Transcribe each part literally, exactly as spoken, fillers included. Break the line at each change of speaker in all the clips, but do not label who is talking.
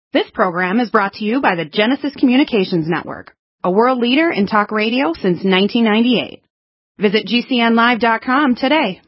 This program is brought to you by the Genesis Communications Network, a world leader in talk radio since nineteen ninety-eight. Visit G C N live dot com today.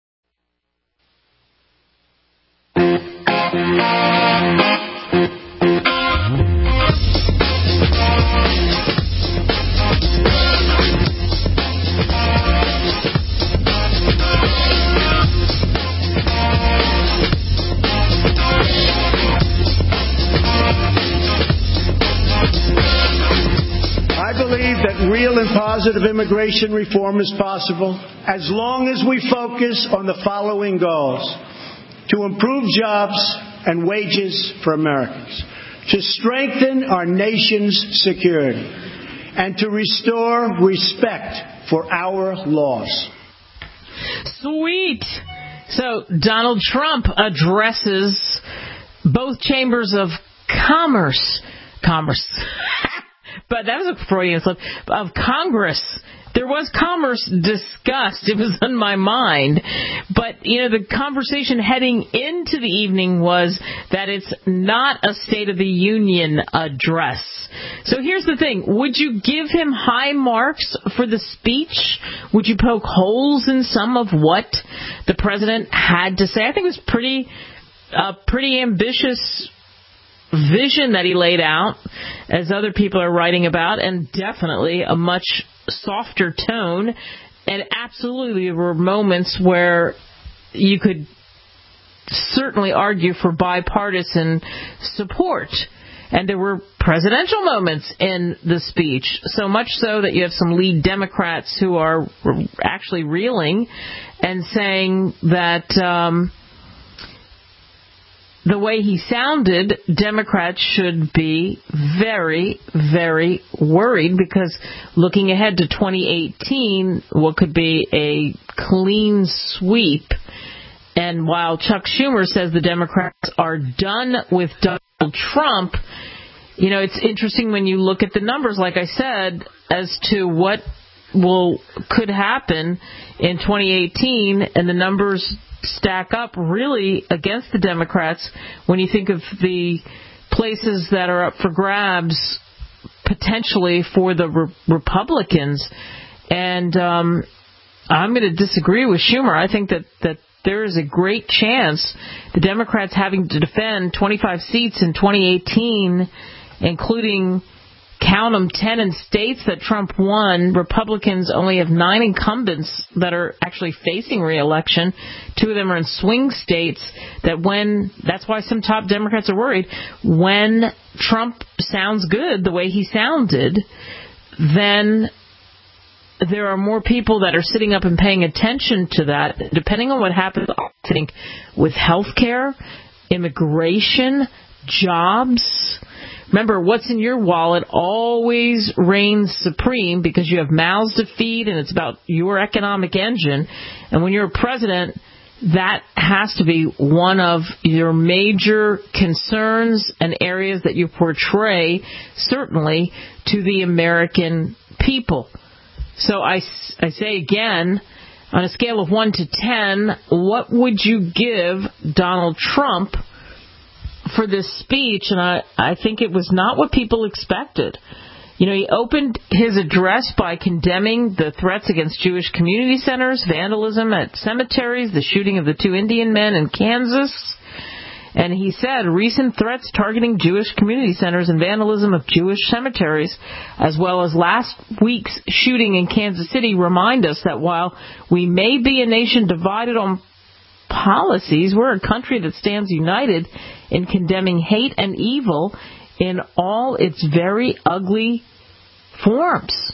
I believe that real and positive immigration reform is possible as long as we focus on the following goals: to improve jobs and wages for Americans, to strengthen our nation's security, and to restore respect for our laws.
Sweet. So Donald Trump addresses both chambers of commerce. Commerce. But that was a Freudian slip. Of Congress. There was commerce discussed. It was on my mind. But, you know, the conversation heading into the evening was that it's not a State of the Union address. So here's the thing. Would you give him high marks for the speech? Would you poke holes in some of what the president had to say? I think it was pretty, uh, pretty ambitious vision that he laid out, as other people are writing about, and definitely a much softer tone. And absolutely there were moments where you could certainly argue for bipartisan support. And there were presidential moments in the speech, so much so that you have some lead Democrats who are actually reeling and saying that um, the way he sounded, Democrats should be very, very worried, because looking ahead to twenty eighteen, what could be a clean sweep. And while Chuck Schumer says the Democrats are done with Donald Trump, you know, it's interesting when you look at the numbers, like I said, as to what will could happen in twenty eighteen, and the numbers stack up really against the Democrats when you think of the places that are up for grabs potentially for the re- Republicans. And um, I'm going to disagree with Schumer. I think that, that there is a great chance the Democrats having to defend twenty-five seats in twenty eighteen, including, count them, ten in states that Trump won. Republicans only have nine incumbents that are actually facing re-election. Two of them are in swing states. That when that's why some top Democrats are worried. When Trump sounds good the way he sounded, then there are more people that are sitting up and paying attention to that. Depending on what happens, I think, with health care, immigration, jobs. Remember, what's in your wallet always reigns supreme, because you have mouths to feed and it's about your economic engine. And when you're a president, that has to be one of your major concerns and areas that you portray, certainly, to the American people. So I, I say again, on a scale of one to ten, what would you give Donald Trump for this speech? And I, I think it was not what people expected. You know, he opened his address by condemning the threats against Jewish community centers, vandalism at cemeteries, the shooting of the two Indian men in Kansas. And he said recent threats targeting Jewish community centers and vandalism of Jewish cemeteries, as well as last week's shooting in Kansas City, remind us that while we may be a nation divided on policies, we're a country that stands united in condemning hate and evil in all its very ugly forms.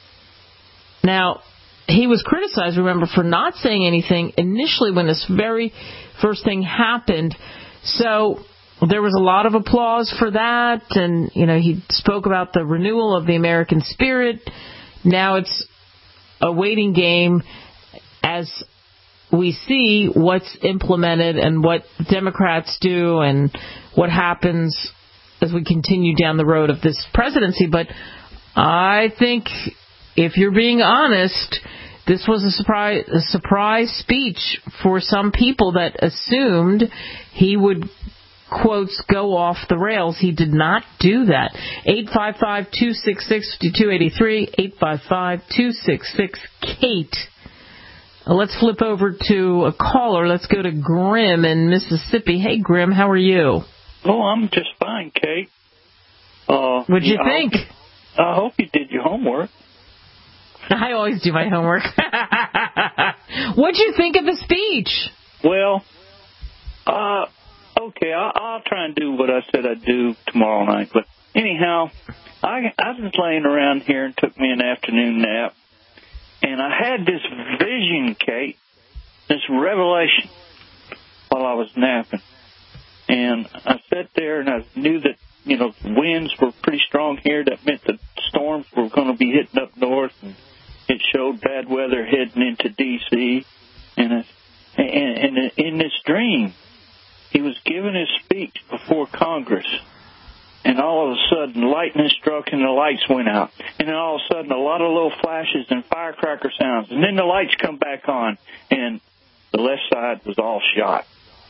Now, he was criticized, remember, for not saying anything initially when this very first thing happened. So there was a lot of applause for that, and, you know, he spoke about the renewal of the American spirit. Now it's a waiting game as we see what's implemented and what Democrats do and what happens as we continue down the road of this presidency. But I think, if you're being honest, this was a surprise, a surprise speech for some people that assumed he would quotes go off the rails. He did not do that. eight five five, two six six, five two eight three, eight five five, two six six, Kate. Let's flip over to a caller. Let's go to Grim in Mississippi. Hey, Grim, how are you?
Oh, I'm just fine, Kate. Uh,
What'd you
I
think?
Hope, I hope you did your homework.
I always do my homework. What'd you think of the speech?
Well, uh, okay, I'll, I'll try and do what I said I'd do tomorrow night. But anyhow, I, I was laying around here and took me an afternoon nap. And I had this vision, Kate, this revelation while I was napping. And I sat there and I knew that, you know, winds were pretty strong here. That meant the storms were going to be hitting up north. And it showed bad weather heading into D C And, and, and in this dream, he was giving his speech before Congress. And all of a sudden, lightning struck and the lights went out. And then all of a sudden, a lot of little flashes and firecracker sounds. And then the lights come back on, and the left side was all shot.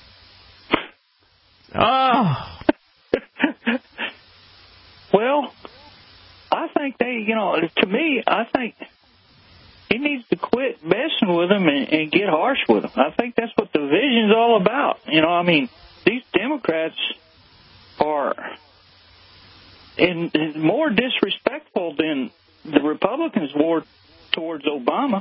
Oh.
Well, I think they, you know, to me, I think he needs to quit messing with them and, and get harsh with them. I think that's what the vision's all about. You know, I mean, these Democrats are... And more disrespectful than the Republicans were towards Obama.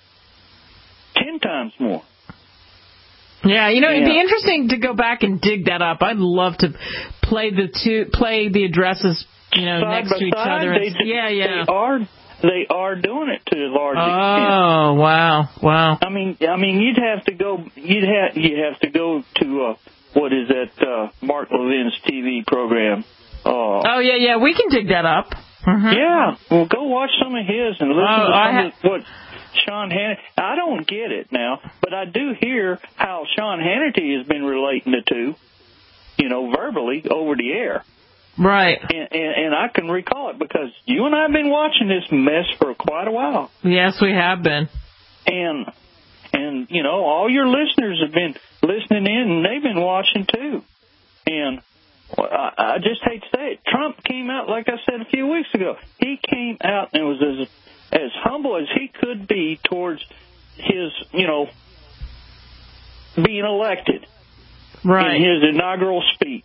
Ten times more.
Yeah, you know,
yeah.
It'd be interesting to go back and dig that up. I'd love to play the two, play the addresses, you know,
side
next to each
side,
other.
They,
yeah, yeah.
They are, they are doing it to a large
oh,
extent.
Oh, wow, wow.
I mean, I mean, you'd have to go. You'd have you have to go to uh, what is that? Uh, Mark Levin's T V program. Uh,
oh, yeah, yeah, we can dig that up. Mm-hmm.
Yeah, well, go watch some of his and listen
oh,
to some
ha-
of what Sean Hannity... I don't get it now, but I do hear how Sean Hannity has been relating the two, you know, verbally over the air.
Right.
And, and, and I can recall it because you and I have been watching this mess for quite a while.
Yes, we have been.
And, and you know, all your listeners have been listening in, and they've been watching too. And... Well, I, I just hate to say it. Trump came out, like I said a few weeks ago. He came out and was as as humble as he could be towards his, you know, being elected.
Right.
In his inaugural speech.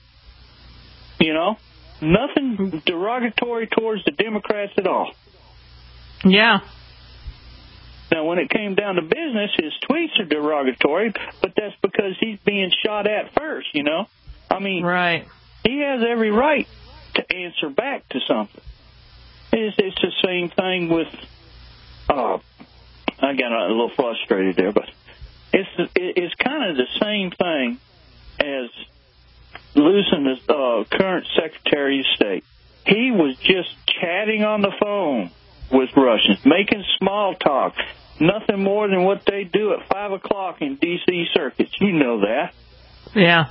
You know? Nothing derogatory towards the Democrats at all.
Yeah.
Now, when it came down to business, his tweets are derogatory, but that's because he's being shot at first, you know? I mean,
right.
He has every right to answer back to something. It's, it's the same thing with, uh, I got a little frustrated there, but it's it's kind of the same thing as losing the uh, current Secretary of State. He was just chatting on the phone with Russians, making small talk, nothing more than what they do at five o'clock in D C circuits. You know that.
Yeah.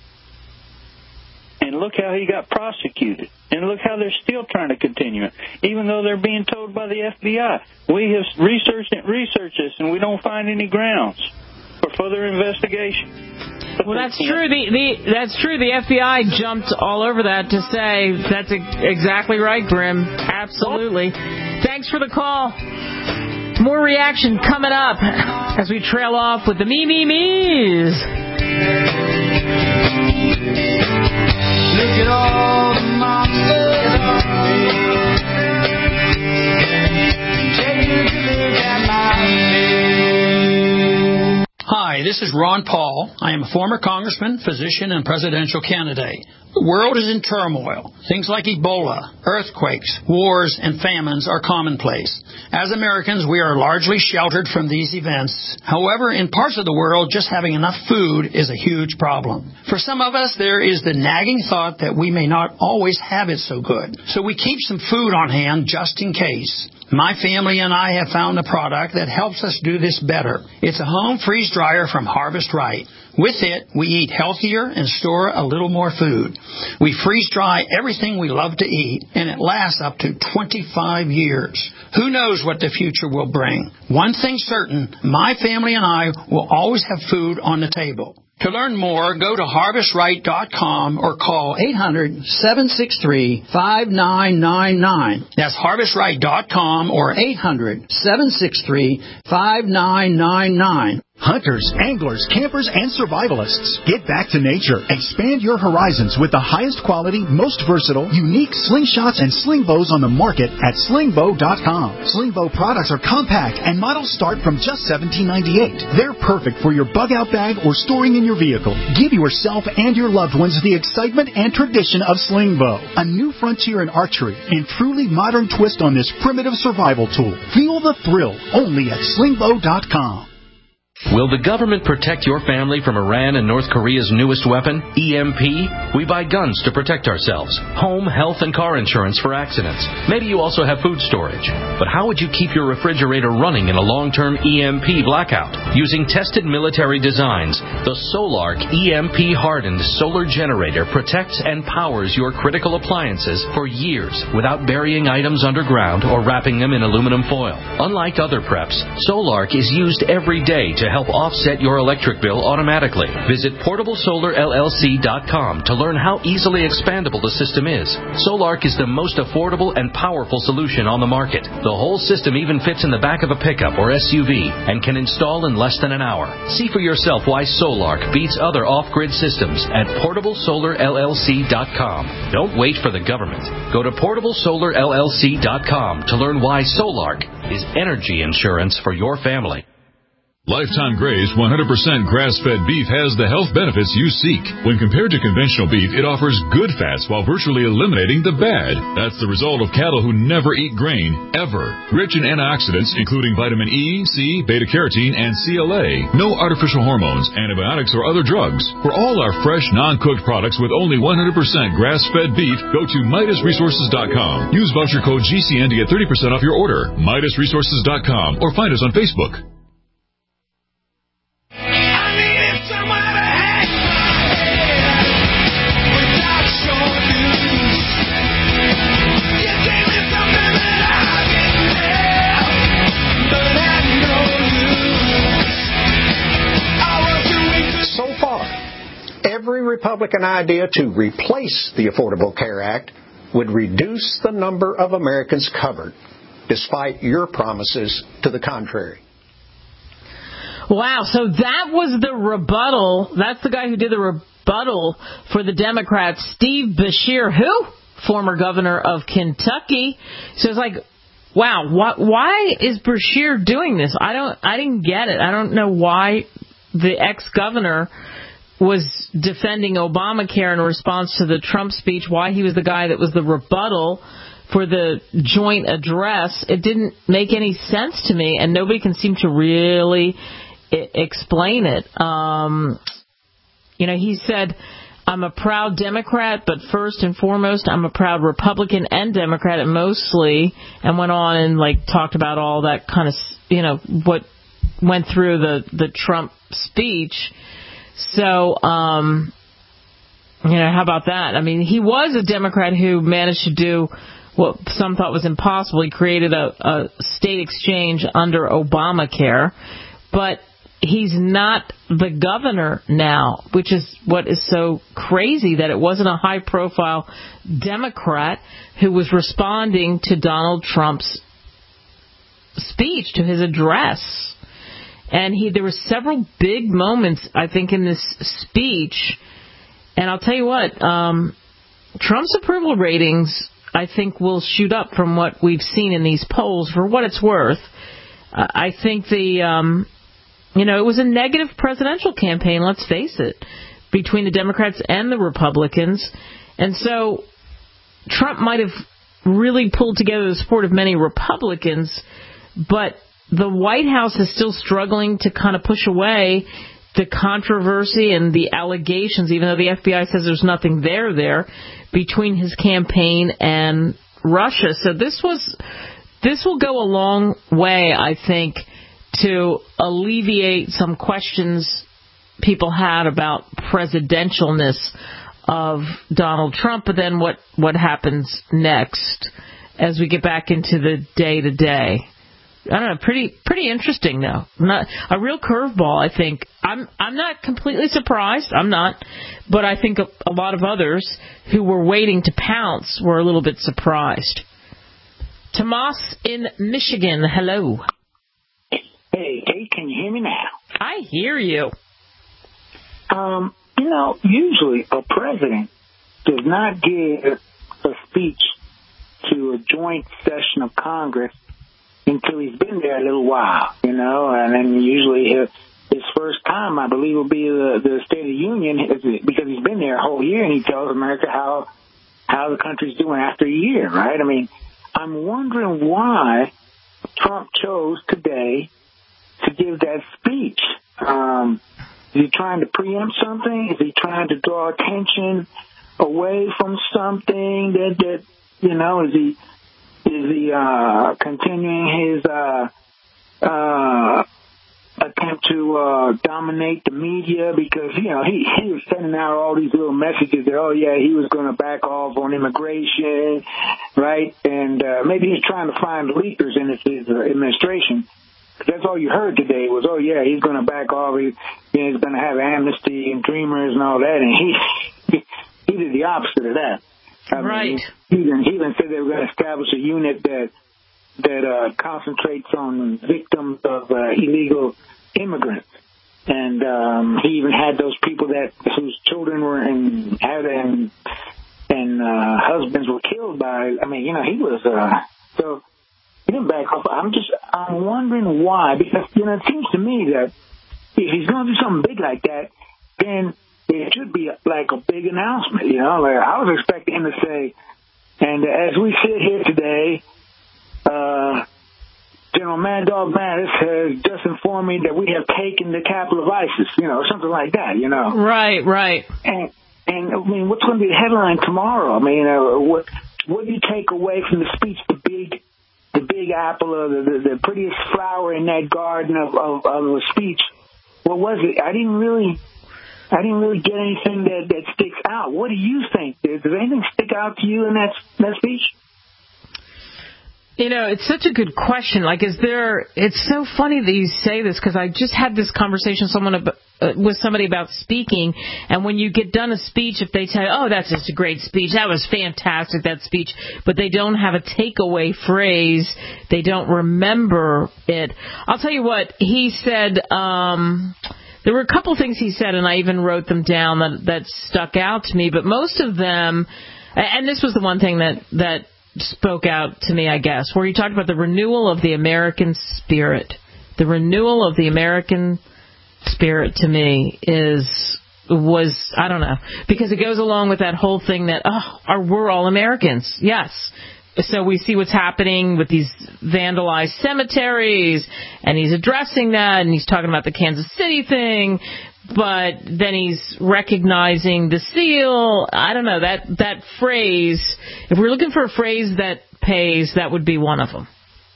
And look how he got prosecuted. And look how they're still trying to continue it, even though they're being told by the F B I. We have researched and researched this, and we don't find any grounds for further investigation. But
well, that's true. The, the that's true. The F B I jumped all over that to say that's exactly right, Grim. Absolutely. What? Thanks for the call. More reaction coming up as we trail off with the me, me, me's.
Look at all the monsters take a look at my face. Hi, this is Ron Paul. I am a former congressman, physician, and presidential candidate. The world is in turmoil. Things like Ebola, earthquakes, wars, and famines are commonplace. As Americans, we are largely sheltered from these events. However, in parts of the world, just having enough food is a huge problem. For some of us, there is the nagging thought that we may not always have it so good. So we keep some food on hand just in case. My family and I have found a product that helps us do this better. It's a home freeze dryer from Harvest Right. With it, we eat healthier and store a little more food. We freeze-dry everything we love to eat, and it lasts up to twenty-five years. Who knows what the future will bring? One thing's certain, my family and I will always have food on the table. To learn more, go to harvest right dot com or call eight hundred, seven six three, five nine nine nine. That's harvest right dot com or eight hundred, seven six three, five nine nine nine.
Hunters, anglers, campers, and survivalists, get back to nature. Expand your horizons with the highest quality, most versatile, unique slingshots and sling bows on the market at sling bow dot com. Sling bow products are compact and models start from just seventeen ninety-eight. They're perfect for your bug-out bag or storing in your vehicle. Give yourself and your loved ones the excitement and tradition of sling bow, a new frontier in archery and truly modern twist on this primitive survival tool. Feel the thrill only at sling bow dot com.
Will the government protect your family from Iran and North Korea's newest weapon, E M P? We buy guns to protect ourselves, home, health, and car insurance for accidents. Maybe you also have food storage. But how would you keep your refrigerator running in a long-term E M P blackout? Using tested military designs, the Solark E M P-hardened solar generator protects and powers your critical appliances for years without burying items underground or wrapping them in aluminum foil. Unlike other preps, Solark is used every day to help offset your electric bill automatically. Visit portable solar L L C dot com to learn how easily expandable the system is. Solark is the most affordable and powerful solution on the market. The whole system even fits in the back of a pickup or S U V and can install in less than an hour. See for yourself why Solark beats other off-grid systems at portable solar L L C dot com. Don't wait for the government. Go to portable solar L L C dot com to learn why Solark is energy insurance for your family.
Lifetime Graze one hundred percent grass-fed beef has the health benefits you seek. When compared to conventional beef, it offers good fats while virtually eliminating the bad. That's the result of cattle who never eat grain, ever. Rich in antioxidants, including vitamin E, C, beta-carotene, and C L A. No artificial hormones, antibiotics, or other drugs. For all our fresh, non-cooked products with only one hundred percent grass-fed beef, go to Midas Resources dot com. Use voucher code G C N to get thirty percent off your order. Midas Resources dot com or find us on Facebook.
Every Republican idea to replace the Affordable Care Act would reduce the number of Americans covered, despite your promises to the contrary.
Wow, so that was the rebuttal. That's the guy who did the rebuttal for the Democrats, Steve Beshear, who? Former governor of Kentucky. So it's like, wow, why, why is Beshear doing this? I don't, I didn't get it. I don't know why the ex-governor was defending Obamacare in response to the Trump speech, why he was the guy that was the rebuttal for the joint address. It didn't make any sense to me, and nobody can seem to really I- explain it. Um, you know, he said, I'm a proud Democrat, but first and foremost, I'm a proud Republican and Democrat, and mostly, and went on and, like, talked about all that kind of, you know, what went through the, the Trump speech. So, um, you know, how about that? I mean, he was a Democrat who managed to do what some thought was impossible. He created a, a state exchange under Obamacare, but he's not the governor now, which is what is so crazy, that it wasn't a high-profile Democrat who was responding to Donald Trump's speech, to his address. And he, there were several big moments, I think, in this speech. And I'll tell you what, um, Trump's approval ratings, I think, will shoot up from what we've seen in these polls. For what it's worth, uh, I think the, um, you know, it was a negative presidential campaign, let's face it, between the Democrats and the Republicans. And so Trump might have really pulled together the support of many Republicans, but the White House is still struggling to kind of push away the controversy and the allegations, even though the F B I says there's nothing there there, between his campaign and Russia. So this was, this will go a long way, I think, to alleviate some questions people had about presidentialness of Donald Trump, but then what, what happens next as we get back into the day-to-day. I don't know, pretty pretty interesting, though. Not, a real curveball, I think. I'm I'm not completely surprised. I'm not. But I think a, a lot of others who were waiting to pounce were a little bit surprised. Tomas in Michigan, hello.
Hey, hey, can you hear me now?
I hear you.
Um, you know, usually a president does not give a speech to a joint session of Congress until he's been there a little while, you know, and then usually his, his first time, I believe, will be the, the State of the Union, because he's been there a whole year, and he tells America how how the country's doing after a year, right? I mean, I'm wondering why Trump chose today to give that speech. Um, is he trying to preempt something? Is he trying to draw attention away from something that, that you know, is he... Is he uh, continuing his uh, uh, attempt to uh, dominate the media? Because, you know, he, he was sending out all these little messages that, oh, yeah, he was going to back off on immigration, right? And uh, maybe he's trying to find leakers in his, his uh, administration. That's all you heard today was, oh, yeah, he's going to back off. He, you know, he's going to have amnesty and dreamers and all that. And he, he did the opposite of that. I
right.
Mean, he, even, he even said they were going to establish a unit that that uh, concentrates on victims of uh, illegal immigrants, and um, he even had those people that whose children were in had and and uh, husbands were killed by. I mean, you know, he was uh, so he didn't back off. I'm just I'm wondering why, because you know it seems to me that if he's going to do something big like that, then it should be like a big announcement, you know. Like I was expecting him to say, and as we sit here today, uh, General Mad Dog Mattis has just informed me that we have taken the capital of ISIS, you know, or something like that, you know.
Right, right.
And and I mean, what's going to be the headline tomorrow? I mean, uh, what what do you take away from the speech? The big, the big apple, or the, the the prettiest flower in that garden of of, of a speech. What was it? I didn't really. I didn't really get anything that, that sticks out. What do you think? Does anything stick out to you in that that speech?
You know, it's such a good question. Like, is there? It's so funny that you say this, because I just had this conversation with someone about, uh, with somebody about speaking. And when you get done a speech, if they tell you, "Oh, that's just a great speech. That was fantastic, that speech," but they don't have a takeaway phrase, they don't remember it. I'll tell you what he said. Um, There were a couple things he said, and I even wrote them down that, that stuck out to me. But most of them, and this was the one thing that, that spoke out to me, I guess, where he talked about the renewal of the American spirit. The renewal of the American spirit to me is was, I don't know, because it goes along with that whole thing that, oh, are, we're all Americans. Yes. So we see what's happening with these vandalized cemeteries, and he's addressing that, and he's talking about the Kansas City thing, but then he's recognizing the seal. I don't know, that, that phrase, if we're looking for a phrase that pays, that would be one of them.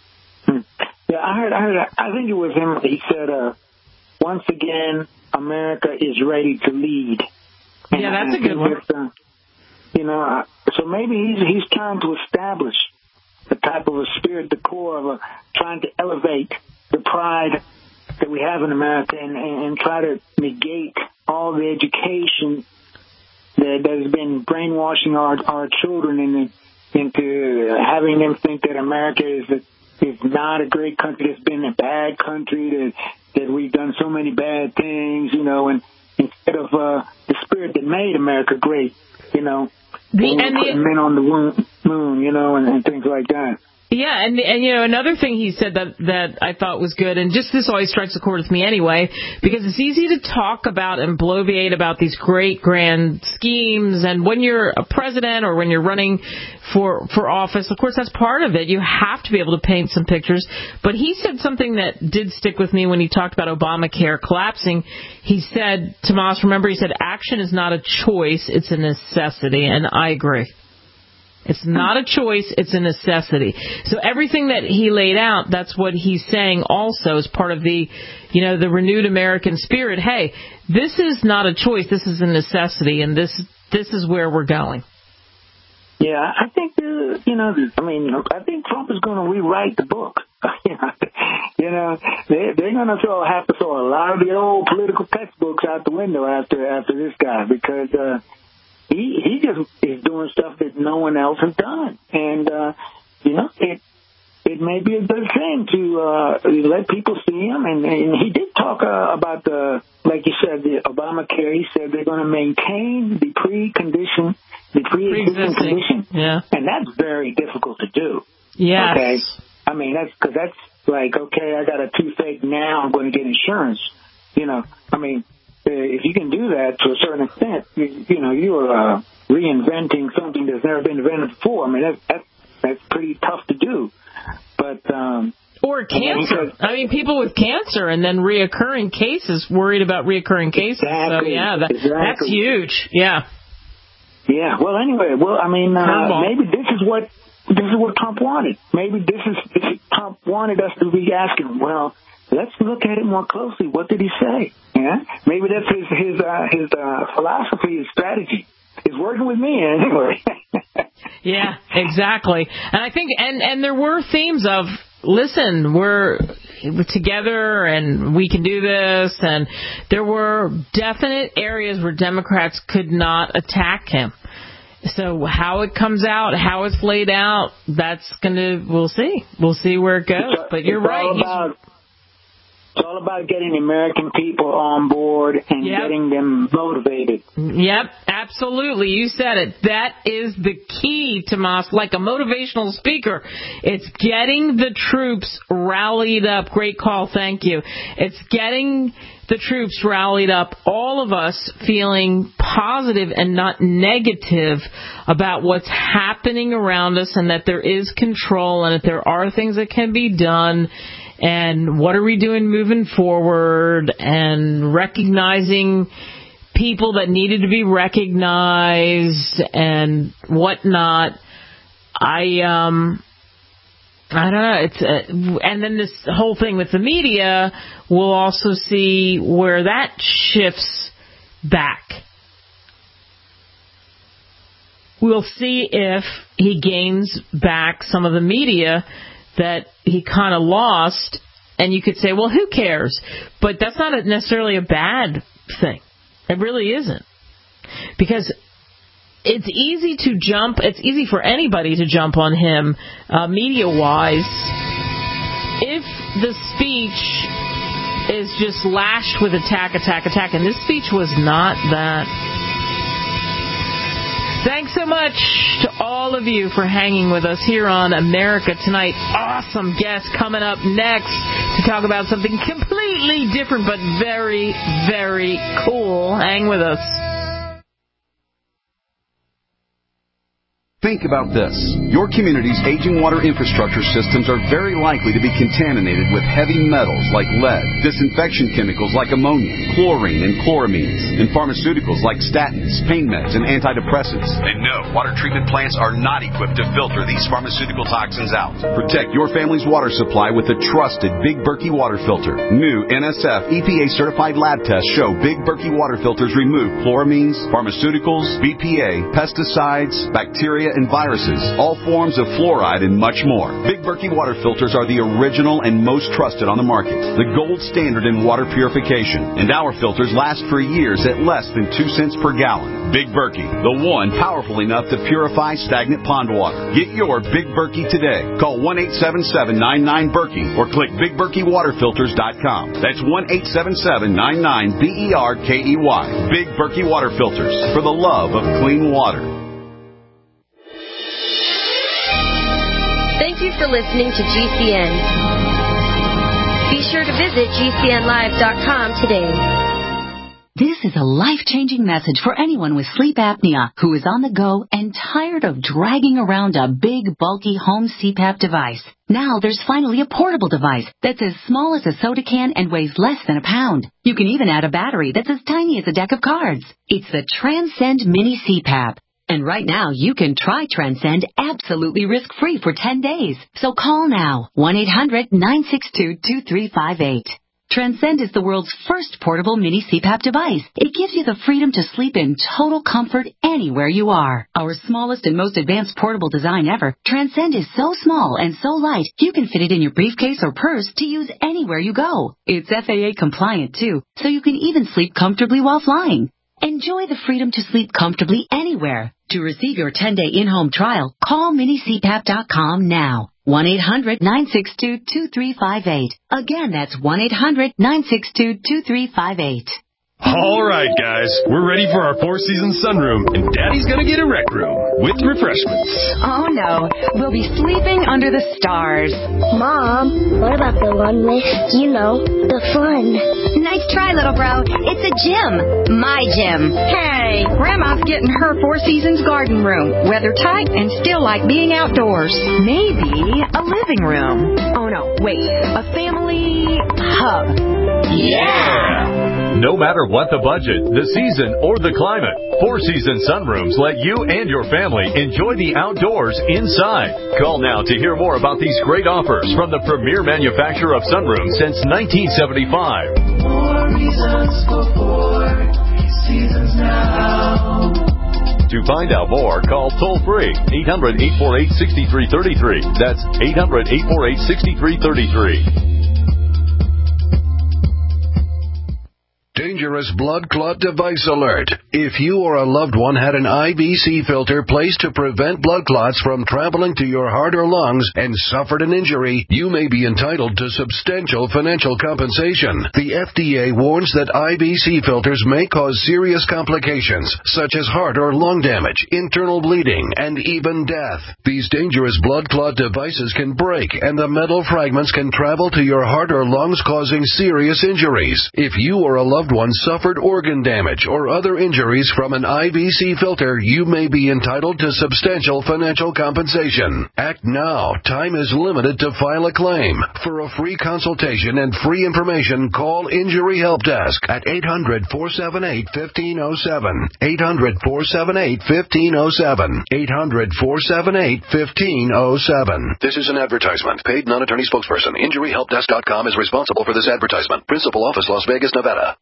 Yeah, I heard, I heard, I think it was him, he said, uh, once again, America is ready to lead. And
yeah, that's a good one.
Uh, you know, so maybe he's he's trying to establish the type of a spirit, the core of a, trying to elevate the pride that we have in America, and, and, and try to negate all the education that, that has been brainwashing our our children into, into having them think that America is a, is not a great country, that's been a bad country, that that we've done so many bad things, you know, and instead of uh, the spirit that made America great, you know. The, and the, men on the moon, moon you know, and, and things like that.
Yeah, and, and, you know, another thing he said that, that I thought was good, and just this always strikes a chord with me anyway, because it's easy to talk about and bloviate about these great grand schemes, and when you're a president or when you're running for for office, of course, that's part of it. You have to be able to paint some pictures. But he said something that did stick with me when he talked about Obamacare collapsing. He said, Tomas, remember, he said, action is not a choice, it's a necessity, and I agree. It's not a choice, it's a necessity. So everything that he laid out, that's what he's saying also as part of the, you know, the renewed American spirit. Hey, this is not a choice, this is a necessity, and this this is where we're going.
Yeah, I think, uh, you know, I mean, I think Trump is going to rewrite the book. You know, they, they're going to throw, have to throw a lot of the old political textbooks out the window after after this guy, because uh, he he just is doing stuff that no one else has done. And, uh, you know, it it may be a good thing to uh, let people see him. And, and he did talk uh, about, the, like you said, the Obamacare. He said they're going to maintain the precondition, the pre-existing condition.
Yeah.
And that's very difficult to do.
Yes.
Okay. I mean, that's because that's like, okay, I got a toothache now, I'm going to get insurance. You know, I mean, if you can do that to a certain extent, you, you know, you are uh, reinventing something that's never been invented before. I mean, that's that's, that's pretty tough to do. But um,
or cancer. I mean, people with cancer and then reoccurring cases, worried about reoccurring cases.
Exactly,
so yeah, that,
exactly.
that's huge. Yeah.
Yeah. Well, anyway, well, I mean, uh, maybe this is what. This is what Trump wanted. Maybe this is, this is Trump wanted us to be asking, well, let's look at it more closely. What did he say? Yeah, maybe that's his his uh, his uh, philosophy, his strategy. It's working with me anyway.
Yeah, exactly. And I think, and and there were themes of, listen, we're together and we can do this, and there were definite areas where Democrats could not attack him. So how it comes out, how it's laid out, that's going to, we'll see. We'll see where it goes. But you're
it's
right.
All about, it's all about getting the American people on board and yep. getting them motivated.
Yep, absolutely. You said it. That is the key, Tomas, like a motivational speaker. It's getting the troops rallied up. Great call. Thank you. It's getting the troops rallied up, all of us feeling positive and not negative about what's happening around us, and that there is control and that there are things that can be done, and what are we doing moving forward, and recognizing people that needed to be recognized and whatnot. I, um... I don't know. It's uh, and then this whole thing with the media, we'll also see where that shifts back. We'll see if he gains back some of the media that he kind of lost, and you could say, well, who cares? But that's not necessarily a bad thing. It really isn't. Because it's easy to jump, it's easy for anybody to jump on him, uh, media-wise, if the speech is just lashed with attack, attack, attack. And this speech was not that. Thanks so much to all of you for hanging with us here on America Tonight. Awesome guest coming up next to talk about something completely different but very, very cool. Hang with us.
Think about this. Your community's aging water infrastructure systems are very likely to be contaminated with heavy metals like lead, disinfection chemicals like ammonia, chlorine and chloramines, and pharmaceuticals like statins, pain meds, and antidepressants. And no, water treatment plants are not equipped to filter these pharmaceutical toxins out. Protect your family's water supply with the trusted Big Berkey water filter. New N S F E P A-certified lab tests show Big Berkey water filters remove chloramines, pharmaceuticals, B P A, pesticides, bacteria, and viruses, all forms of fluoride, and much more. Big Berkey water filters are the original and most trusted on the market, the gold standard in water purification, and our filters last for years at less than two cents per gallon. Big Berkey, the one powerful enough to purify stagnant pond water. Get your Big Berkey today. Call one eight seven seven, nine nine, Berkey or click big berkey water filters dot com. That's one eight seven seven, nine nine, B E R K E Y. Big Berkey water filters, for the love of clean water.
Thank you for listening to G C N. Be sure to visit G C N live dot com today.
This is a life-changing message for anyone with sleep apnea who is on the go and tired of dragging around a big, bulky home C PAP device. Now there's finally a portable device that's as small as a soda can and weighs less than a pound. You can even add a battery that's as tiny as a deck of cards. It's the Transcend Mini C PAP. And right now, you can try Transcend absolutely risk-free for ten days. So call now, one eight hundred nine six two two three five eight. Transcend is the world's first portable mini C PAP device. It gives you the freedom to sleep in total comfort anywhere you are. Our smallest and most advanced portable design ever, Transcend is so small and so light, you can fit it in your briefcase or purse to use anywhere you go. It's F A A compliant too, so you can even sleep comfortably while flying. Enjoy the freedom to sleep comfortably anywhere. To receive your ten-day in-home trial, call mini C PAP dot com now. one eight hundred nine six two two three five eight. Again, that's one eight hundred nine six two two three five eight.
All right, guys, we're ready for our Four Seasons sunroom, and Daddy's gonna get a rec room with refreshments.
Oh, no. We'll be sleeping under the stars.
Mom, what about the one with, you know, the fun?
Nice try, little bro. It's a gym. My gym.
Hey, Grandma's getting her Four Seasons garden room. Weather tight and still like being outdoors. Maybe a living room. Oh, no, wait. A family hub.
Yeah!
No matter what the budget, the season, or the climate, Four Seasons Sunrooms let you and your family enjoy the outdoors inside. Call now to hear more about these great offers from the premier manufacturer of sunrooms since nineteen seventy-five.
More reasons for Four Seasons now.
To find out more, call toll-free eight hundred eight four eight six three three three. That's eight hundred eight four eight six three three three.
Dangerous blood clot device alert. If you or a loved one had an I V C filter placed to prevent blood clots from traveling to your heart or lungs and suffered an injury, you may be entitled to substantial financial compensation. The F D A warns that I V C filters may cause serious complications, such as heart or lung damage, internal bleeding, and even death. These dangerous blood clot devices can break, and the metal fragments can travel to your heart or lungs, causing serious injuries. If you or a loved one suffered organ damage or other injuries from an I V C filter, you may be entitled to substantial financial compensation. Act now. Time is limited to file a claim. For a free consultation and free information, call Injury Help Desk at eight hundred four seven eight one five zero seven. eight hundred four seven eight one five zero seven. eight hundred four seven eight one five zero seven. This is an advertisement. Paid non-attorney spokesperson. Injury Help Desk dot com is responsible for this advertisement. Principal office, Las Vegas, Nevada.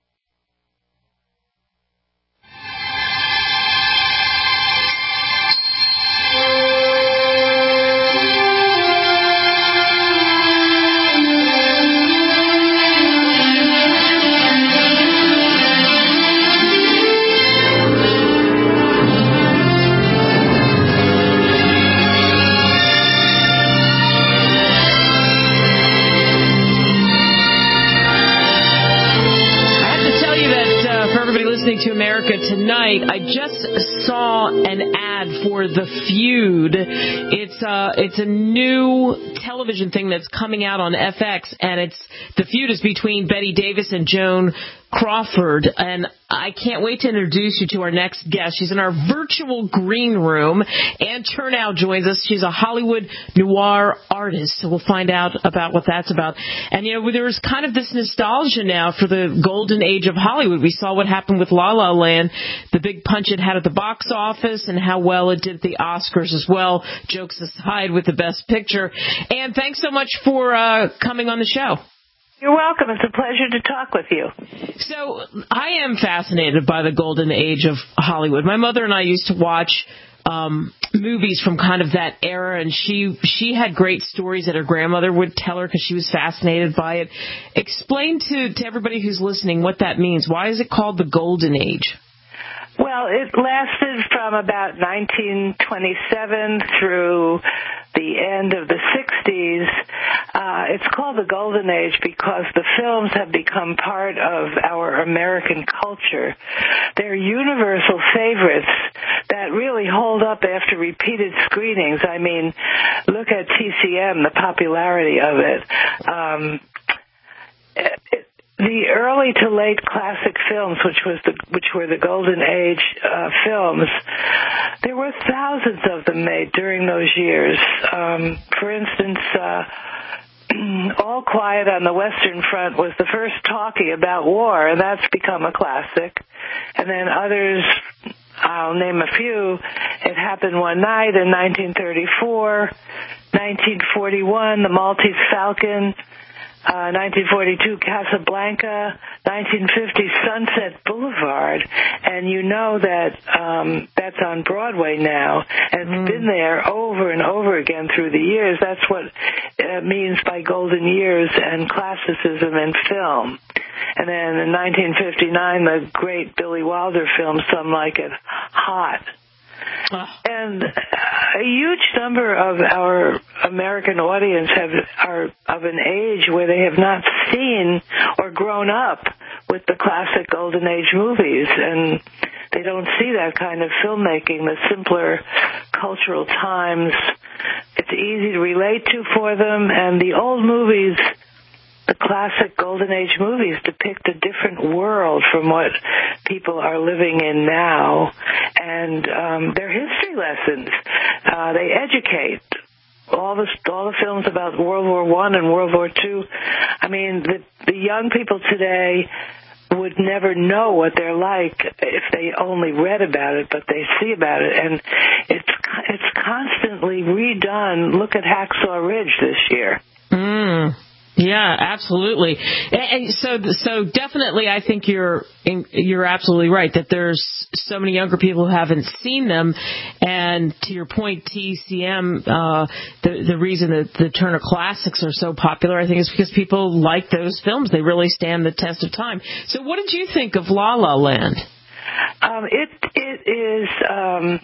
To America Tonight, I just saw an ad for The Feud. It's uh, it's a new television thing that's coming out on F X, and it's The Feud is between Betty Davis and Joan Crawford, and I can't wait to introduce you to our next guest. She's in our virtual green room. Ann Chernow joins us. She's a Hollywood noir artist, so we'll find out about what that's about. And, you know, there's kind of this nostalgia now for the golden age of Hollywood. We saw what happened with La La Land, the big punch it had at the box office, and how well it did at the Oscars as well. Jokes aside with the Best Picture. Ann, thanks so much for uh, coming on the show.
You're welcome. It's a pleasure to talk with you.
So I am fascinated by the golden age of Hollywood. My mother and I used to watch um, movies from kind of that era, and she she had great stories that her grandmother would tell her because she was fascinated by it. Explain to, to everybody who's listening what that means. Why is it called the golden age?
Well, it lasted from about nineteen twenty-seven through the end of the sixties. Uh, it's called the Golden Age because the films have become part of our American culture. They're universal favorites that really hold up after repeated screenings. I mean, look at T C M, the popularity of it. Um, it, it The early to late classic films, which was the which were the Golden Age uh, films, there were thousands of them made during those years. Um, for instance, uh, All Quiet on the Western Front was the first talkie about war, and that's become a classic. And then others I'll name a few. It Happened One Night in nineteen thirty-four, nineteen forty-one, The Maltese Falcon, uh, nineteen forty-two, Casablanca, nineteen fifty, Sunset Boulevard, and you know that um, that's on Broadway now, and it's mm. been there over and over again through the years. That's what it means by golden years and classicism in film. And then in nineteen fifty-nine, the great Billy Wilder film, Some Like It Hot. And a huge number of our American audience have are of an age where they have not seen or grown up with the classic Golden Age movies, and they don't see that kind of filmmaking, the simpler cultural times. It's easy to relate to for them, and the old movies, the classic Golden Age movies, depict a different world from what people are living in now, and um, they're history lessons. Uh, they educate. All the all the films about World War One and World War Two. I mean, the the young people today would never know what they're like if they only read about it, but they see about it, and it's it's constantly redone. Look at Hacksaw Ridge this year.
Mm. Yeah, absolutely. And, and so, so definitely, I think you're you're absolutely right that there's so many younger people who haven't seen them. And to your point, T C M, uh, the the reason that the Turner Classics are so popular, I think, is because people like those films. They really stand the test of time. So, what did you think of La La Land?
Um, it it is. Um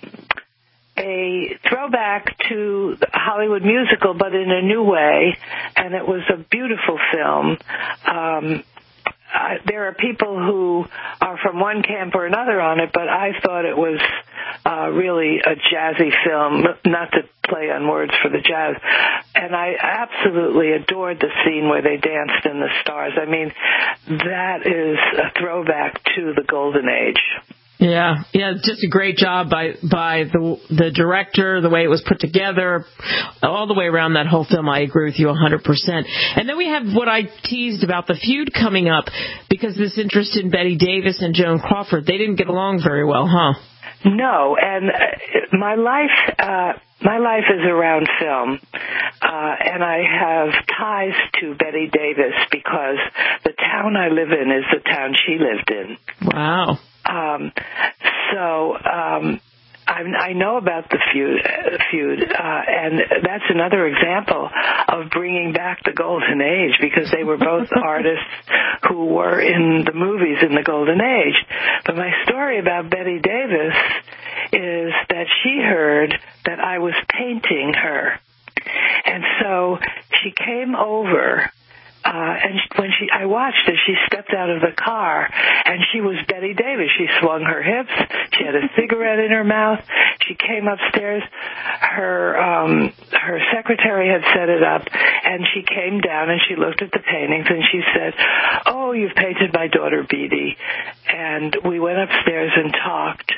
a throwback to the Hollywood musical, but in a new way, and it was a beautiful film. Um, I, there are people who are from one camp or another on it, but I thought it was uh, really a jazzy film, not to play on words for the jazz. And I absolutely adored the scene where they danced in the stars. I mean, that is a throwback to the Golden Age.
Yeah, yeah, just a great job by by the the director, the way it was put together, all the way around that whole film. I agree with you one hundred percent. And then we have what I teased about the feud coming up, because this interest in Bette Davis and Joan Crawford, they didn't get along very well, huh?
No, and uh, my life uh, my life is around film, uh, and I have ties to Bette Davis because the town I live in is the town she lived in.
Wow.
Um, so um, I, I know about the feud, uh, feud uh, and that's another example of bringing back the Golden Age, because they were both artists who were in the movies in the Golden Age. But my story about Bette Davis is that she heard that I was painting her. And so she came over. Uh, and when she, I watched as she stepped out of the car, and she was Bette Davis. She swung her hips. She had a cigarette in her mouth. She came upstairs. Her um, her secretary had set it up, and she came down and she looked at the paintings and she said, "Oh, you've painted my daughter Beatty." And we went upstairs and talked.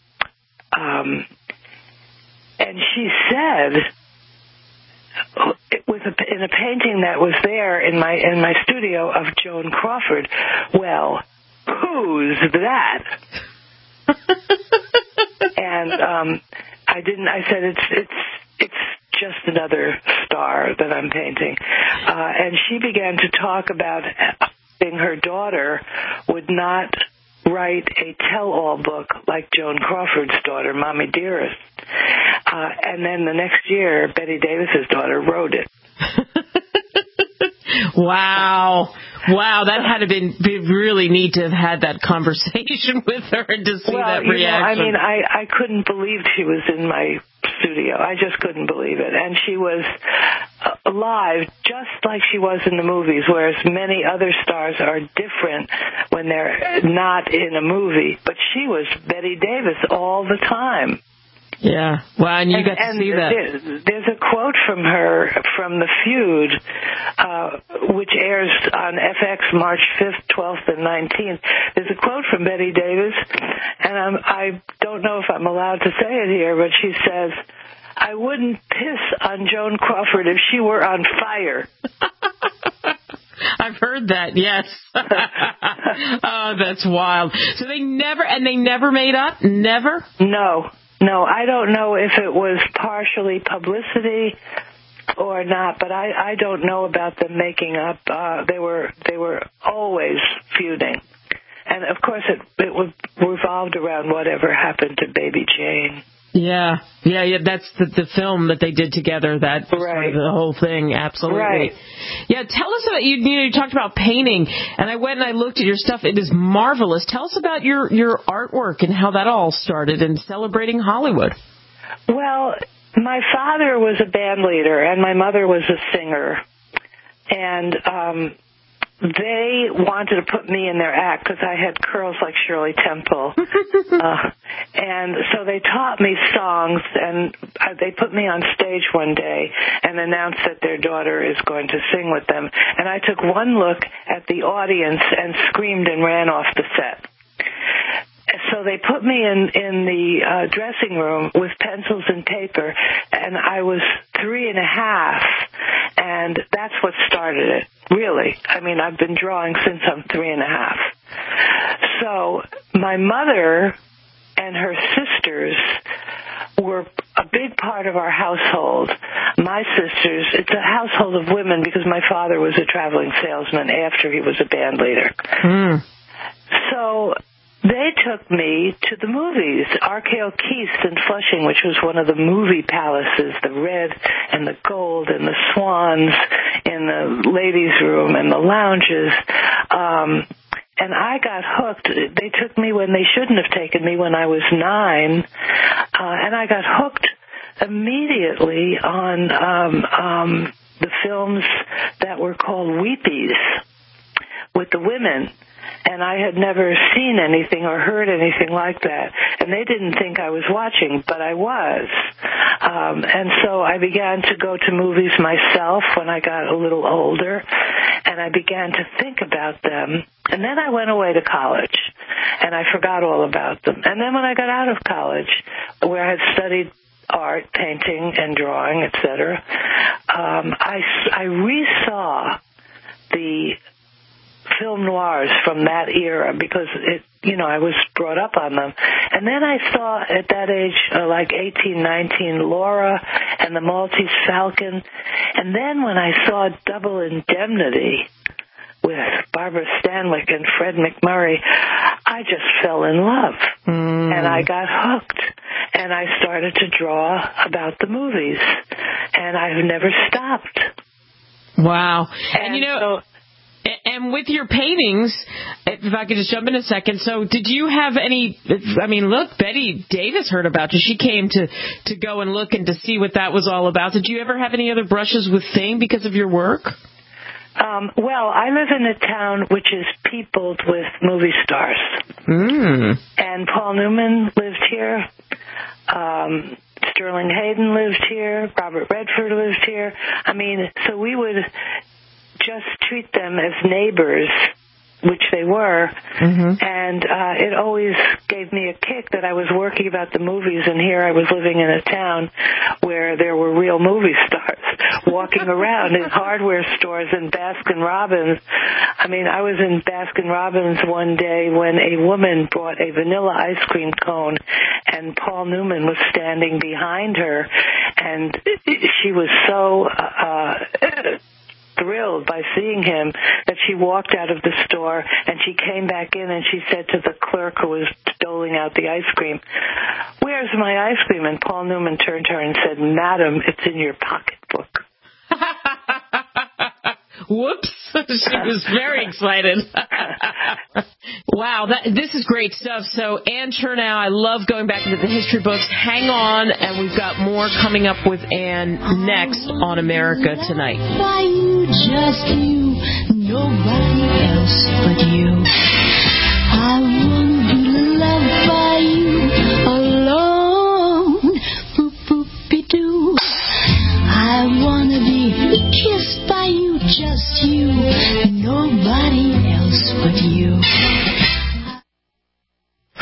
Um, and she said, it was a, in a painting that was there in my in my studio of Joan Crawford. Well, who's that? And um, I didn't. I said it's it's it's just another star that I'm painting. Uh, and she began to talk about how her daughter would not write a tell-all book like Joan Crawford's daughter, Mommy Dearest. Uh, and then the next year, Bette Davis's daughter wrote it.
Wow. Wow, that had to been be really neat to have had that conversation with her and to see
well,
that
you
reaction.
Know, I mean, I, I couldn't believe she was in my studio. I just couldn't believe it. And she was alive just like she was in the movies, whereas many other stars are different when they're not in a movie. But she was Bette Davis all the time.
Yeah, wow, and you
and,
got to
and
see that.
There's, there's a quote from her from The Feud, uh, which airs on F X March fifth, twelfth, and nineteenth. There's a quote from Bette Davis, and I'm, I don't know if I'm allowed to say it here, but she says, "I wouldn't piss on Joan Crawford if she were on fire."
I've heard that, yes. Oh, that's wild. So they never, and they never made up? Never?
No. No, I don't know if it was partially publicity or not, but I, I don't know about them making up. Uh, they were they were always feuding. And, of course, it, it was revolved around whatever happened to Baby Jane.
Yeah, yeah, yeah. That's the, the film that they did together. That
right.
the whole thing, absolutely.
Right.
Yeah, tell us about you. You know, you talked about painting, and I went and I looked at your stuff. It is marvelous. Tell us about your your artwork and how that all started in celebrating Hollywood.
Well, my father was a band leader, and my mother was a singer, and um, they wanted to put me in their act because I had curls like Shirley Temple. uh, and so they taught me songs, and uh, they put me on stage one day and announced that their daughter is going to sing with them. And I took one look at the audience and screamed and ran off the set. So they put me in, in the uh, dressing room with pencils and paper, and I was three and a half, and that's what started it, really. I mean, I've been drawing since I'm three and a half. So my mother and her sisters were a big part of our household. My sisters, it's a household of women because my father was a traveling salesman after he was a band leader.
Mm.
So they took me to the movies, R K O'Keefe's in Flushing, which was one of the movie palaces, the red and the gold and the swans in the ladies' room and the lounges. Um, and I got hooked. They took me when they shouldn't have taken me when I was nine. Uh, and I got hooked immediately on um, um, the films that were called Weepies with the women. And I had never seen anything or heard anything like that. And they didn't think I was watching, but I was. Um, and so I began to go to movies myself when I got a little older, and I began to think about them. And then I went away to college, and I forgot all about them. And then when I got out of college, where I had studied art, painting, and drawing, et cetera, um, I, I resaw the film noirs from that era because it, you know, I was brought up on them. And then I saw at that age, uh, like eighteen, nineteen, Laura and the Maltese Falcon. And then when I saw Double Indemnity with Barbara Stanwyck and Fred MacMurray, I just fell in love. Mm. And I got hooked. And I started to draw about the movies. And I've never stopped.
Wow. And,
and
you know... So, and with your paintings, if I could just jump in a second, so did you have any, I mean, look, Betty Davis heard about you. She came to, to go and look and to see what that was all about. Did you ever have any other brushes with fame because of your work?
Um, well, I live in a town which is peopled with movie stars.
Mm.
And Paul Newman lived here. Um, Sterling Hayden lived here. Robert Redford lived here. I mean, so we would just treat them as neighbors, which they were,
mm-hmm.
and uh, it always gave me a kick that I was working about the movies, and here I was living in a town where there were real movie stars walking around in hardware stores and Baskin-Robbins. I mean, I was in Baskin-Robbins one day when a woman brought a vanilla ice cream cone, and Paul Newman was standing behind her, and she was so... Uh, thrilled by seeing him that she walked out of the store and she came back in and she said to the clerk who was doling out the ice cream, "Where's my ice cream?" And Paul Newman turned to her and said, "Madam, it's in your pocketbook."
Whoops. She was very excited. Wow, that, this is great stuff. So, Ann Chernow, I love going back into the history books. Hang on, and we've got more coming up with Ann next on America Tonight.
By you, just you, nobody else but you. I want to be loved by you alone. Boop, boop-be-doo. I want to be kissed by you, just you, nobody else but you.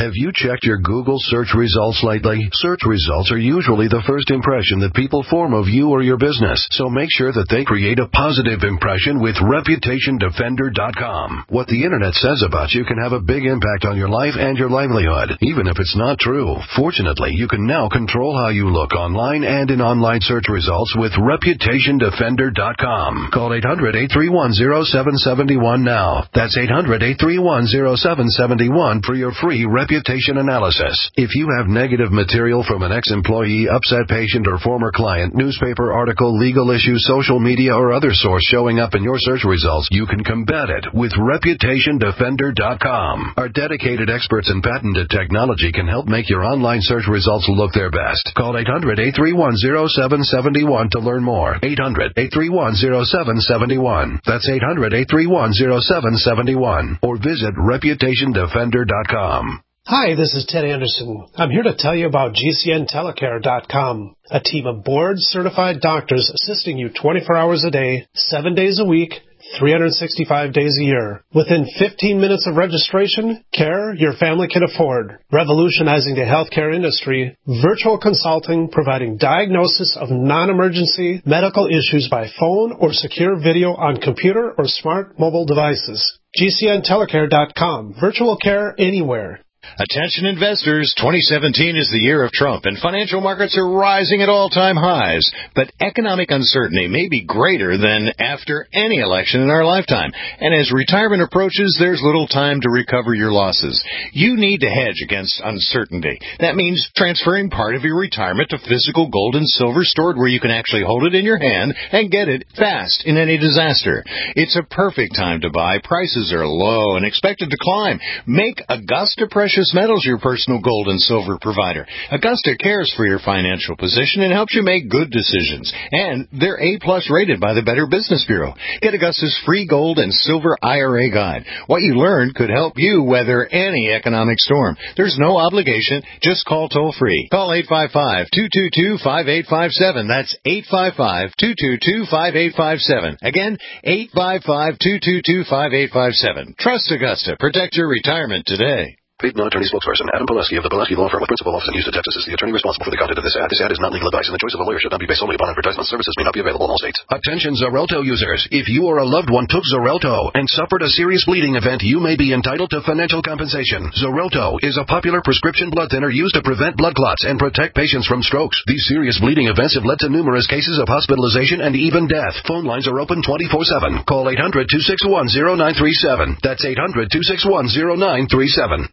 Have you checked your Google search results lately? Search results are usually the first impression that people form of you or your business, so make sure that they create a positive impression with reputation defender dot com. What the internet says about you can have a big impact on your life and your livelihood, even if it's not true. Fortunately, you can now control how you look online and in online search results with reputation defender dot com. Call eight hundred, eight three one, zero seven seven one now. That's eight hundred, eight three one, zero seven seven one for your free reputation analysis. If you have negative material from an ex-employee, upset patient, or former client, newspaper article, legal issue, social media, or other source showing up in your search results, you can combat it with reputation defender dot com. Our dedicated experts in patented technology can help make your online search results look their best. Call eight hundred, eight three one, zero seven seven one to learn more. eight hundred, eight three one, zero seven seven one. That's eight hundred, eight three one, zero seven seven one. Or visit reputation defender dot com.
Hi, this is Ted Anderson. I'm here to tell you about G C N telecare dot com, a team of board-certified doctors assisting you twenty-four hours a day, seven days a week, three hundred sixty-five days a year. Within fifteen minutes of registration, care your family can afford. Revolutionizing the healthcare industry, virtual consulting providing diagnosis of non-emergency medical issues by phone or secure video on computer or smart mobile devices. G C N telecare dot com. Virtual care anywhere.
Attention investors, twenty seventeen is the year of Trump, and financial markets are rising at all-time highs. But economic uncertainty may be greater than after any election in our lifetime. And as retirement approaches, there's little time to recover your losses. You need to hedge against uncertainty. That means transferring part of your retirement to physical gold and silver stored where you can actually hold it in your hand and get it fast in any disaster. It's a perfect time to buy. Prices are low and expected to climb. Make Augusta Precious Metals your personal gold and silver provider. Augusta cares for your financial position and helps you make good decisions. And they're A-plus rated by the Better Business Bureau. Get Augusta's free gold and silver I R A guide. What you learned could help you weather any economic storm. There's no obligation. Just call toll-free. Call eight five five, two two two, five eight five seven. That's eight five five, two two two, five eight five seven. Again, eight five five, two two two, five eight five seven. Trust Augusta. Protect your retirement today.
Paid non-attorney spokesperson Adam Pileski of the Pileski Law Firm with principal office in Houston, Texas is the attorney responsible for the content of this ad. This ad is not legal advice, and the choice of a lawyer should not be based solely upon advertisement. Services may not be available in all states. Attention Xarelto users. If you or a loved one took Xarelto and suffered a serious bleeding event, you may be entitled to financial compensation. Xarelto is a popular prescription blood thinner used to prevent blood clots and protect patients from strokes. These serious bleeding events have led to numerous cases of hospitalization and even death. Phone lines are open twenty-four seven. Call eight hundred, two six one, zero nine three seven. That's eight hundred, two six one, zero nine three seven.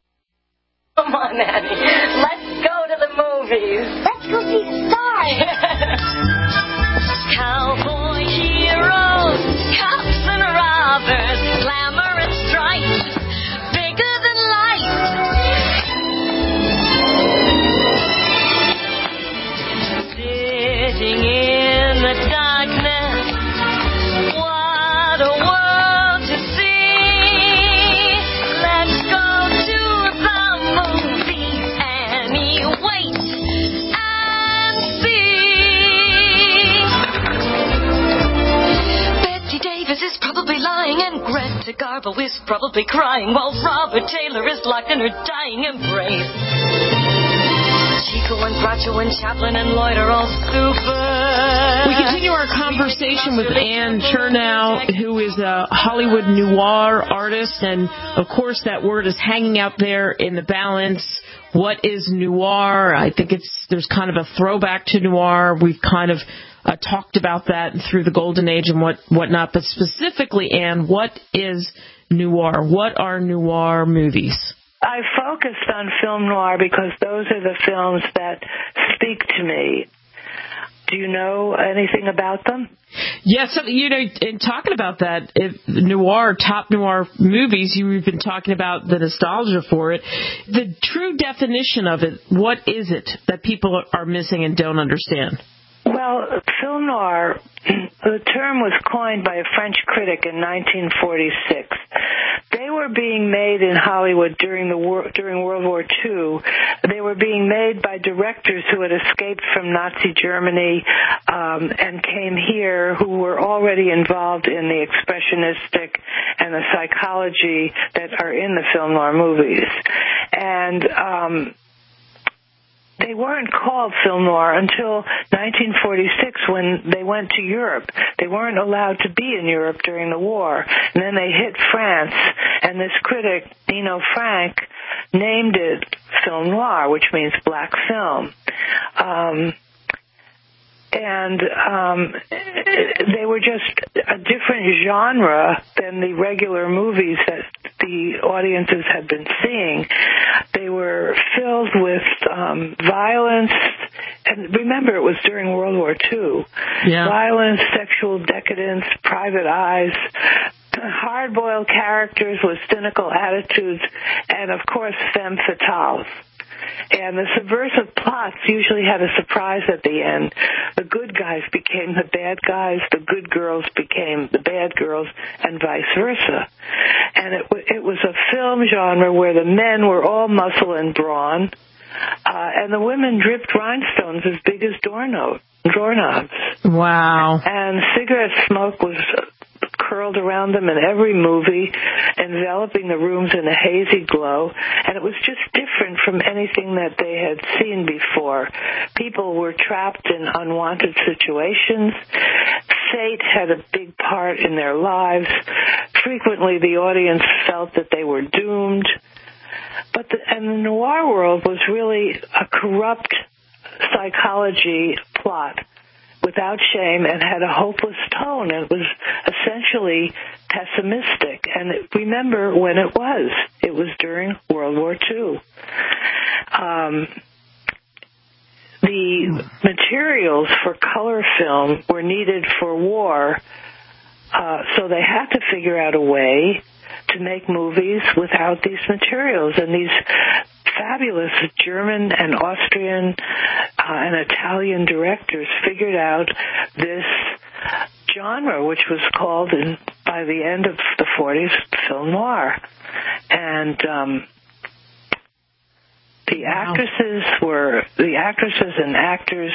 Come on, Annie. Let's go to the movies.
Let's go see the stars.
Cowboy heroes, cops and robbers, glamour and stripes, bigger than life. Sitting in the darkness, what a world to see. Let's go to the movies, Annie, wait and see. Betsy Davis is probably lying, and Greta Garbo is probably crying, while Robert Taylor is locked in her dying embrace. Chico and Groucho and Chaplin and Lloyd are all super.
We continue our conversation with Ann Chernow, who is a Hollywood noir artist, and of course that word is hanging out there in the balance. What is noir? I think it's there's kind of a throwback to noir. We've kind of uh, talked about that through the Golden Age and what whatnot, but specifically, Ann, what is noir? What are noir movies?
I focused on film noir because those are the films that speak to me. Do you know anything about them?
Yes, you know, in talking about that, if noir, top noir movies, you've been talking about the nostalgia for it. The true definition of it, what is it that people are missing and don't understand?
Well, film noir, the term was coined by a French critic in nineteen forty-six. They were being made in Hollywood during the war, during World War Two. They were being made by directors who had escaped from Nazi Germany um, and came here, who were already involved in the expressionistic and the psychology that are in the film noir movies. And um, they weren't called film noir until nineteen forty-six when they went to Europe. They weren't allowed to be in Europe during the war. And then they hit France, and this critic, Dino Frank, named it film noir, which means black film. Um, and um, they were just a different genre than the regular movies that the audiences had been seeing. They were filled with um, violence, and remember, it was during World War Two.
Yeah.
Violence, sexual decadence, private eyes, hard-boiled characters with cynical attitudes, and, of course, femme fatales. And the subversive plots usually had a surprise at the end. The good guys became the bad guys, the good girls became the bad girls, and vice versa. And it, w- it was a film genre where the men were all muscle and brawn, uh, and the women dripped rhinestones as big as doorknob- doorknobs.
Wow.
And cigarette smoke was curled around them in every movie, enveloping the rooms in a hazy glow, and it was just different from anything that they had seen before. People were trapped in unwanted situations. Fate had a big part in their lives. Frequently, the audience felt that they were doomed. But the, and the noir world was really a corrupt psychology plot without shame and had a hopeless tone. It was essentially pessimistic. And remember when it was. It was during World War Two. Um, the materials for color film were needed for war, uh, so they had to figure out a way to make movies without these materials. And these fabulous German and Austrian uh, and Italian directors figured out this genre, which was called, in, by the end of the forties, film noir. And um, the wow. actresses were the actresses and actors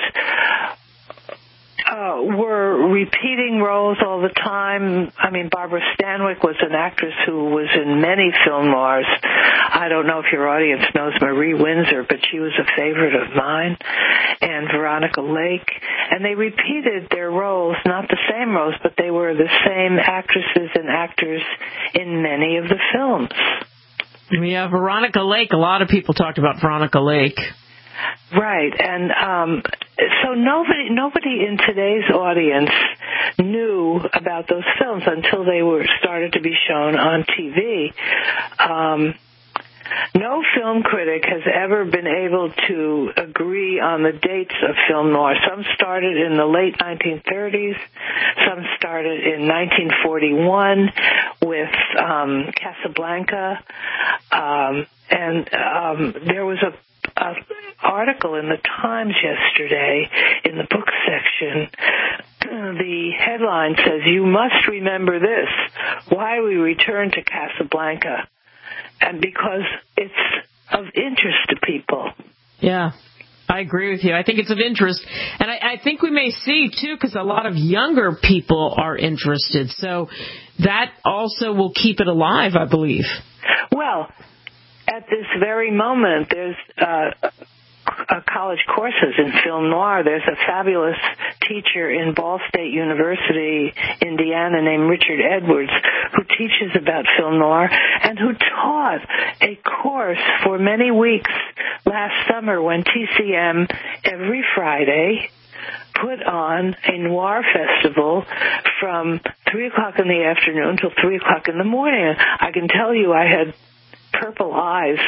Uh, were repeating roles all the time. I mean, Barbara Stanwyck was an actress who was in many film noirs. I don't know if your audience knows Marie Windsor, but she was a favorite of mine, and Veronica Lake. And they repeated their roles, not the same roles, but they were the same actresses and actors in many of the films.
Yeah, Veronica Lake. A lot of people talked about Veronica Lake.
Right, and um, so nobody nobody in today's audience knew about those films until they were started to be shown on T V. Um, no film critic has ever been able to agree on the dates of film noir. Some started in the late nineteen thirties. Some started in nineteen forty-one with um, Casablanca. Um, and um, there was a Uh, article in the Times yesterday in the book section. The headline says, "You must remember this, why we return to Casablanca." And because it's of interest to people.
Yeah, I agree with you. I think it's of interest. And I, I think we may see, too, because a lot of younger people are interested. So that also will keep it alive, I believe.
Well, at this very moment, there's uh, uh, college courses in film noir. There's a fabulous teacher in Ball State University, Indiana, named Richard Edwards, who teaches about film noir and who taught a course for many weeks last summer when T C M every Friday put on a noir festival from three o'clock in the afternoon till three o'clock in the morning. I can tell you I had purple eyes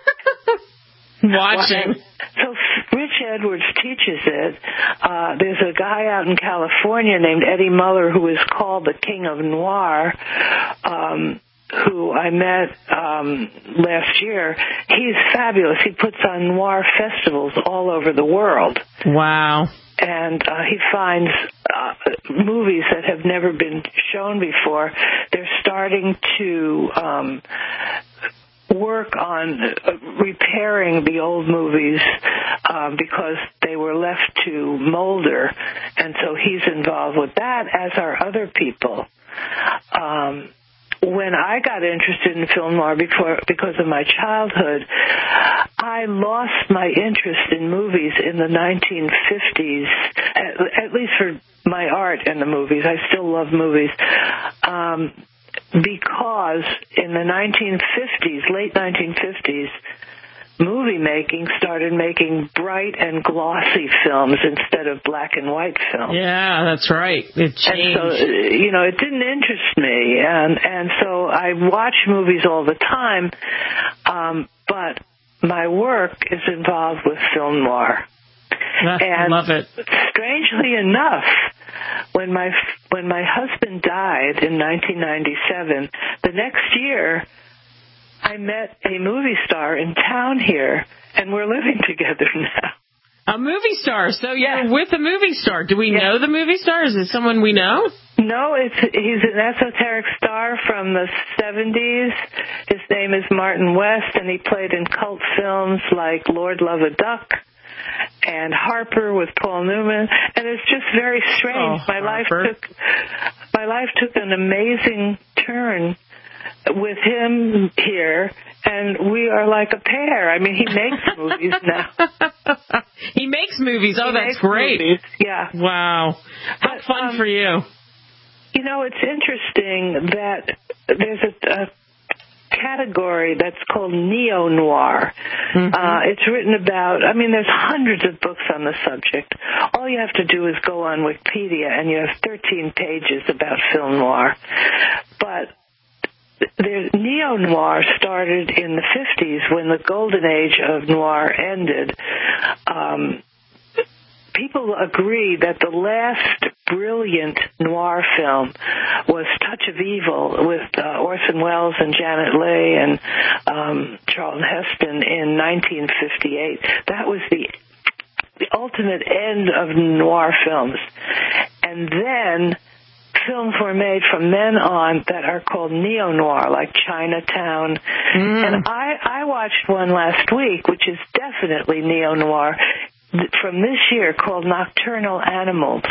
watching.
So Rich Edwards teaches it. Uh, there's a guy out in California named Eddie Muller who is called the King of Noir, um, who I met um, last year. He's fabulous. He puts on noir festivals all over the world.
Wow.
And uh, he finds uh, movies that have never been shown before. They're starting to um, work on repairing the old movies uh, because they were left to molder, and so he's involved with that, as are other people. Um, when I got interested in in film noir before, because of my childhood. I lost my interest in movies in the nineteen fifties, at, at least for my art and the movies. I still love movies. Um, because in the nineteen fifties, late nineteen fifties, movie making started making bright and glossy films instead of black and white films.
Yeah, that's right. It changed.
And so, you know, it didn't interest me. And, and so I watch movies all the time, um, but my work is involved with film noir.
I love it.
Strangely enough, when my when my husband died in nineteen ninety-seven, the next year I met a movie star in town here, and we're living together now.
A movie star. So you're yes. with a movie star. Do we yes. know the movie star? Is it someone we know?
No, it's he's an esoteric star from the seventies. His name is Martin West, and he played in cult films like Lord Love a Duck and Harper with Paul Newman, and it's just very strange.
Oh,
my
Harper.
life took my life took an amazing turn with him here, and we are like a pair. I mean, he makes movies now.
He makes movies. Oh,
he
that's great.
Movies. Yeah.
Wow. How
but,
fun
um,
for you.
You know, it's interesting that there's a, a category that's called neo-noir. Mm-hmm. Uh, it's written about, I mean, there's hundreds of books on the subject. All you have to do is go on Wikipedia, and you have thirteen pages about film noir. But the neo-noir started in the fifties when the golden age of noir ended. Um, people agree that the last brilliant noir film was Touch of Evil with uh, Orson Welles and Janet Leigh and um, Charlton Heston in nineteen fifty-eight. That was the the ultimate end of noir films. And then films were made from then on that are called neo-noir, like Chinatown. Mm. And I, I watched one last week, which is definitely neo-noir, from this year, called Nocturnal Animals.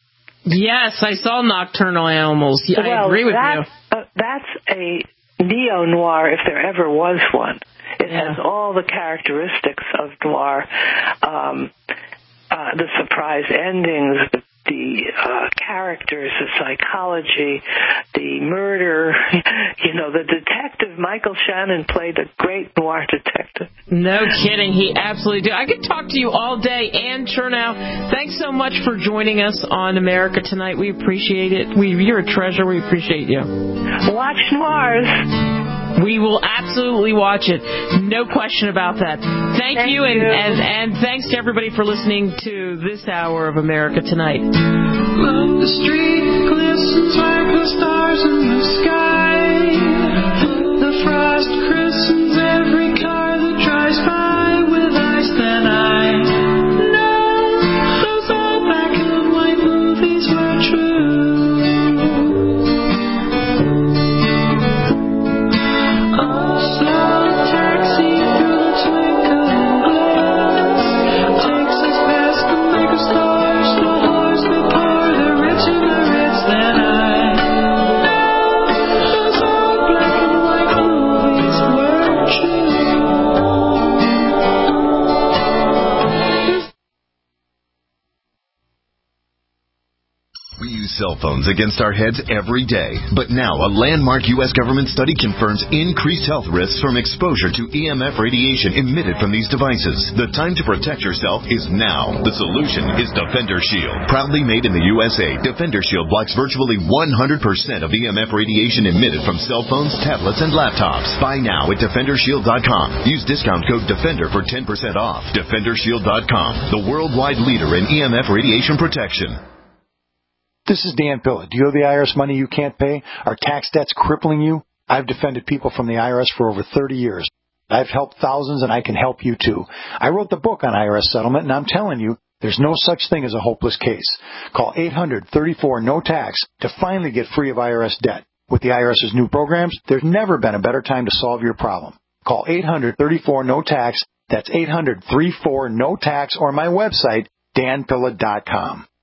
Yes, I saw Nocturnal Animals. Yeah,
well,
I agree with
that,
you.
Uh, that's a neo-noir if there ever was one. It yeah. has all the characteristics of noir, um, uh, the surprise endings, the the uh, characters, the psychology, the murder. You know, the detective, Michael Shannon, played a great noir detective.
No kidding. He absolutely did. I could talk to you all day. Ann Chernow, thanks so much for joining us on America Tonight. We appreciate it. We, you're a treasure. We appreciate you.
Watch noirs.
We will absolutely watch it. No question about that. Thank, Thank you, and,
you.
And, and thanks to everybody for listening to this hour of America Tonight.
Look, the street glistens like the stars in the sky. The frost christens every car that drives by with ice. Then I know those old black and white movies were true.
Cell phones against our heads every day. But now a landmark U S government study confirms increased health risks from exposure to E M F radiation emitted from these devices. The time to protect yourself is now. The solution is Defender Shield. Proudly made in the U S A, Defender Shield blocks virtually one hundred percent of E M F radiation emitted from cell phones, tablets, and laptops. Buy now at Defender Shield dot com. Use discount code DEFENDER for ten percent off. Defender Shield dot com, the worldwide leader in E M F radiation protection.
This is Dan Pilla. Do you owe the I R S money you can't pay? Are tax debts crippling you? I've defended people from the I R S for over thirty years. I've helped thousands, and I can help you too. I wrote the book on I R S settlement, and I'm telling you, there's no such thing as a hopeless case. Call eight hundred thirty-four no tax to finally get free of I R S debt. With the IRS's new programs, there's never been a better time to solve your problem. Call eight hundred thirty-four no tax. That's eight hundred thirty-four no tax, or my website, Dan Pilla dot com.